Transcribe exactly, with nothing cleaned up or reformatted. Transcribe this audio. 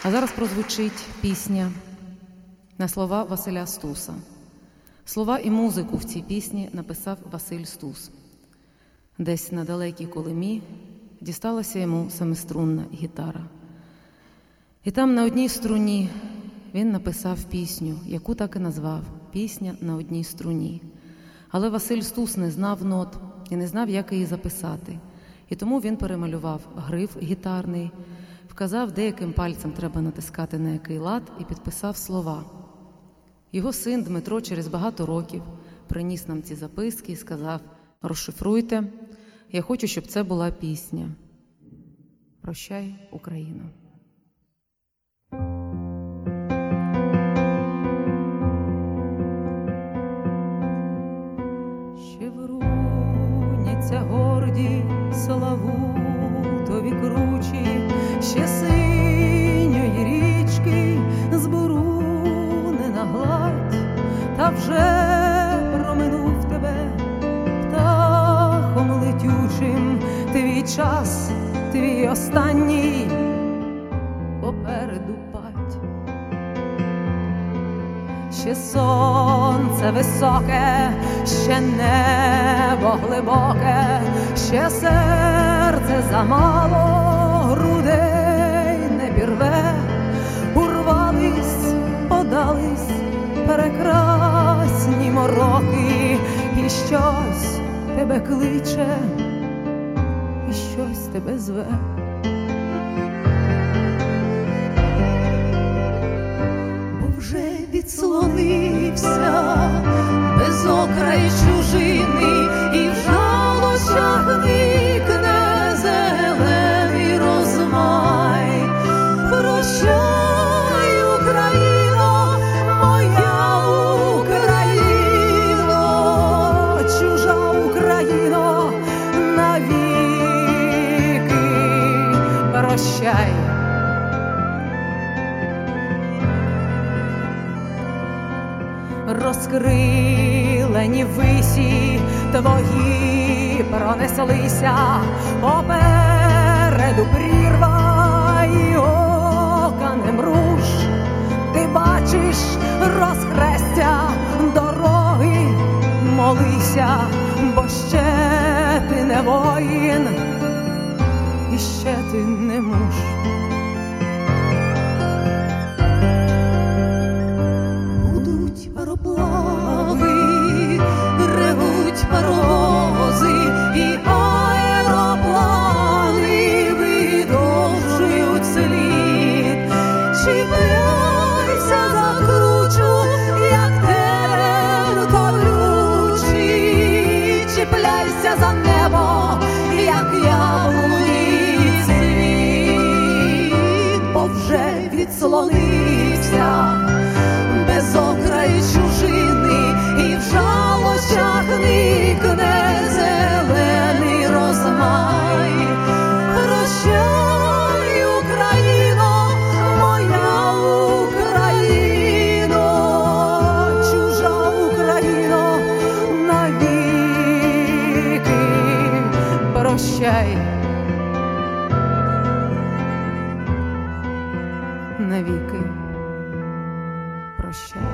А зараз прозвучить пісня на слова Василя Стуса. Слова і музику в цій пісні написав Василь Стус. Десь на далекій Колимі дісталася йому семиструнна гітара. І там на одній струні він написав пісню, яку так і назвав «Пісня на одній струні». Але Василь Стус не знав нот і не знав, як її записати. І тому він перемалював гриф гітарний, вказав, де яким пальцем треба натискати на який лад, і підписав слова. Його син Дмитро через багато років приніс нам ці записки і сказав: «Розшифруйте, я хочу, щоб це була пісня. Прощай, Україно». Ще вруняться горді Славутові кручі, ще синьої річки збурунена гладь, та вже проминув тебе птахом летючим твій час, твій останній попереду пать. Ще сонце високе, ще небо глибоке, ще серце замало, грудей не пірве. Урвались, подались прекрасні мороки, і щось тебе кличе, і щось тебе зве. Відслонився без окрай чужини, і в жалощах никне зелений розмай. Прощай, Україно, моя Україно, чужа Україно, навіки прощай. Розкрилені висі твої пронеслися, попереду прірва і ока не мруж. Ти бачиш розхрестя дороги, молися, бо ще ти не воїн, і ще ти не муж. Пароплави, ревуть паровози, і аероплани видовжують слід. Чіпляйся за кручу, як тен колючий, чіпляйся за небо, як яблуний цвіт, бо вже відслонився без окрай чужини, і в жалощах никне зелений розмай. Прощай, Україно, моя Україно, чужа Україно, навіки прощай. Навіки прощай.